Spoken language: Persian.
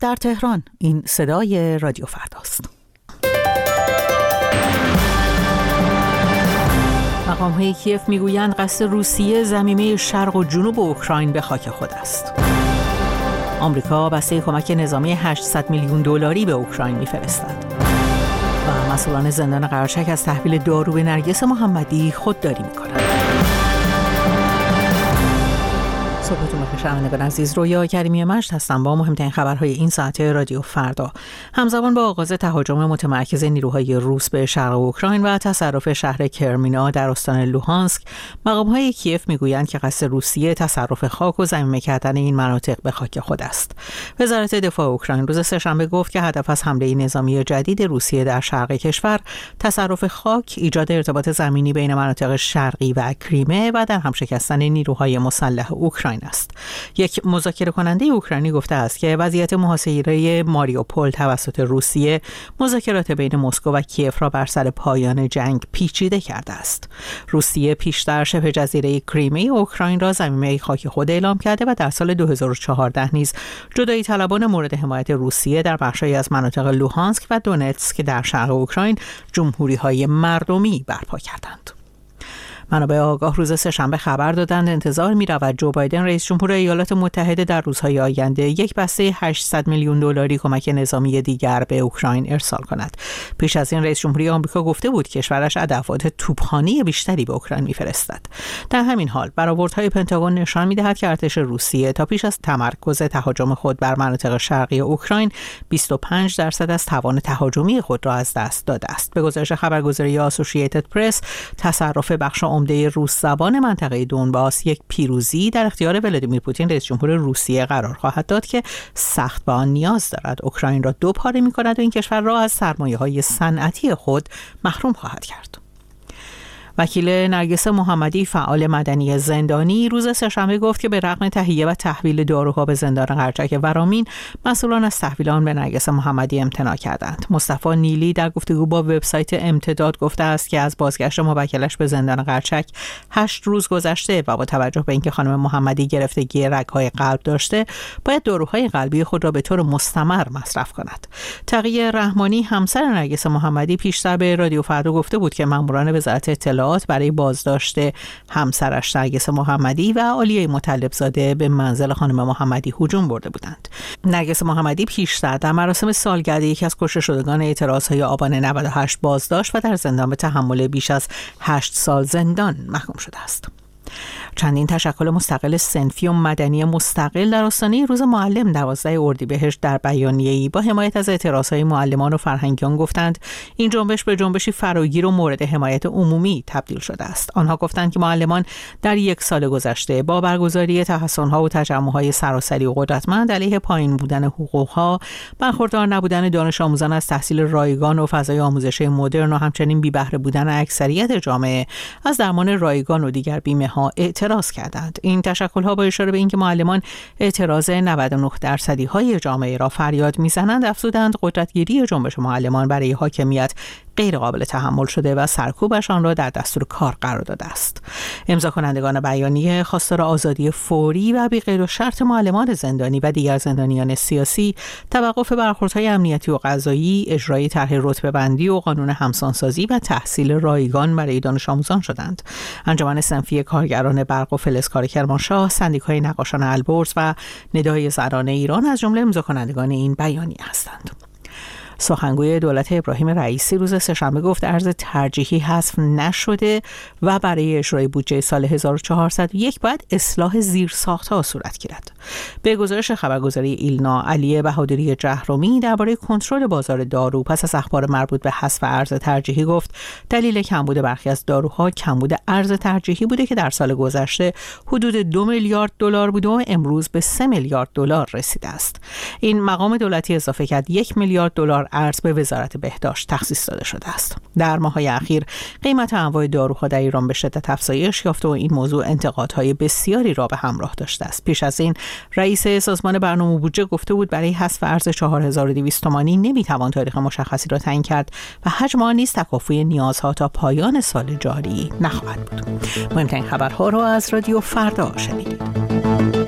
در تهران. این صدای رادیو فرداست. مقام‌های کیف میگویند قصد روسیه ضمیمه شرق و جنوب اوکراین به خاک خود است. آمریکا بسته کمک نظامی 800 میلیون دلاری به اوکراین میفرستد. و مسئولان زندان قرچک از تحویل دارو به نرگس محمدی خودداری میکنند. صبحتون بخیر شنوندگان عزیز، رویا کریمی مجد هستم با مهمترین خبرهای این ساعت رادیو فردا. همزمان با آغاز تهاجم متمرکز نیروهای روس به شرق اوکراین و تصرف شهر کرمینا در استان لوهانسک، مقام‌های کیف میگویند که قصد روسیه تصرف خاک و ضمیمه کردن این مناطق به خاک خود است. وزارت دفاع اوکراین روز سه‌شنبه گفت که هدف از حمله نظامی جدید روسیه در شرق کشور تصرف خاک، ایجاد ارتباط زمینی بین مناطق شرقی و کریمه و در هم شکستن نیروهای مسلح اوکراین است. یک مذاکره کننده اوکراینی گفته است که وضعیت محاصره ماریوپول توسط روسیه مذاکرات بین مسکو و کیف را بر سر پایان جنگ پیچیده کرده است. روسیه پیشتر شبه جزیره کریمه اوکراین را ضمیمه خاک خود اعلام کرده و در سال 2014 نیز جدایی طلبان مورد حمایت روسیه در بخشی از مناطق لوهانسک و دونتسک در شرق اوکراین جمهوری‌های مردمی برپا کردند. منابع آگاه روز سه‌شنبه خبر دادند انتظار می‌رود جو بایدن رئیس جمهور ایالات متحده در روزهای آینده یک بسته 800 میلیون دلاری کمک نظامی دیگر به اوکراین ارسال کند. پیش از این رئیس جمهوری آمریکا گفته بود کشورش ادوات توپخانه بیشتری به اوکراین می‌فرستد. در همین حال برآوردهای پنتاگون نشان می‌دهد که ارتش روسیه تا پیش از تمرکز تهاجم خود بر مناطق شرقی اوکراین 25% از توان تهاجمی خود را از دست داده است. به گزارش خبرگزاری آسوشییتد پرس، تصرف بخش عمده روس زبان منطقه دونباس یک پیروزی در اختیار ولادیمیر پوتین رئیس جمهور روسیه قرار خواهد داد که سخت به آن نیاز دارد. اوکراین را دو پاره می‌کند و این کشور را از سرمایه‌های صنعتی خود محروم خواهد کرد. وکیل نرگس محمدی، فعال مدنی زندانی، روز سه‌شنبه گفت که به رغم تهیه و تحویل داروها به زندان قرچک ورامین، مسئولان از تحویل آن به نرگس محمدی امتناع کردند. مصطفی نیلی در گفتگو با وبسایت امتداد گفته است که از بازگشت موکلش به زندان قرچک 8 روز گذشته و با توجه به اینکه خانم محمدی گرفتگی رگ‌های قلب داشته، باید داروهای قلبی خود را به طور مستمر مصرف کند. تقی رحمانی، همسر نرگس محمدی، پیشتر به رادیو فردا گفته بود که ماموران وزارت اطلاعات برای بازداشت همسرش نرگس محمدی و عالیه مطلبزاده به منزل خانم محمدی هجوم برده بودند. نرگس محمدی پیشتر در مراسم سالگرد یکی از کشته شدگان اعتراضهای آبان 98 بازداشت و در زندان به تحمل بیش از 8 سال زندان محکوم شده است. چندین تشکل مستقل صنفی و مدنی مستقل در آستانه روز معلم 12 اردیبهشت در بیانیه‌ای با حمایت از اعتراضهای معلمان و فرهنگیان گفتند این جنبش به جنبشی فراگیر و مورد حمایت عمومی تبدیل شده است. آنها گفتند که معلمان در یک سال گذشته با برگزاری تحصن‌ها و تجمع‌های سراسری و قدرتمند علیه پایین بودن حقوق‌ها، برخوردار نبودن دانش آموزان از تحصیل رایگان و فضای آموزشی مدرن و همچنین بی بهره بودن اکثریت جامعه از درمان رایگان و دیگر بیمه‌ها اعتراض کردند. این تشکل‌ها با اشاره به اینکه معلمان اعتراض 99% جامعه را فریاد می‌زنند، افزودند قدرتگیری جنبش معلمان برای حاکمیت غیر قابل تحمل شده و سرکوبش آن را در دستور کار قرار داده است. امضا کنندگان بیانیه خواستار آزادی فوری و بی قید و شرط معلمان زندانی و دیگر زندانیان سیاسی، توقف برخوردهای امنیتی و قضایی، اجرای طرح رتبه‌بندی و قانون همسانسازی و تحصیل رایگان برای دانش آموزان شدند. انجمن صنفی کارگران برق و فلزکار کرمانشاه، سندیکای نقاشان البرز و ندای زنان ایران از جمله امضا کنندگان این بیانیه هستند. سخنگوی دولت ابراهیم رئیسی روز سه‌شنبه گفت ارز ترجیحی حذف نشده و برای اجرای بودجه سال 1401 باید اصلاح زیرساخت‌ها صورت گیرد. به گزارش خبرگزاری ایلنا، علی بهادری جهرومی درباره کنترل بازار دارو پس از اخبار مربوط به حذف ارز ترجیحی گفت دلیل کمبود برخی از داروها کمبود ارز ترجیحی بوده که در سال گذشته حدود 2 میلیارد دلار بود و امروز به 3 میلیارد دلار رسیده است. این مقام دولتی اضافه کرد 1 میلیارد دلار ارز به وزارت بهداشت تخصیص داده شده است. در ماه‌های اخیر قیمت انواع داروها در ایران به شدت افزایش یافته و این موضوع انتقادهای بسیاری را به همراه داشته است. پیش از این رئیس سازمان برنامه و بودجه گفته بود برای حذف ارز 4200 تومانی نمیتوان تاریخ مشخصی را تعیین کرد و حجم آن نیز تکافوی نیازها تا پایان سال جاری نخواهد بود. مهمترین خبرها را از رادیو فردا شنیدید.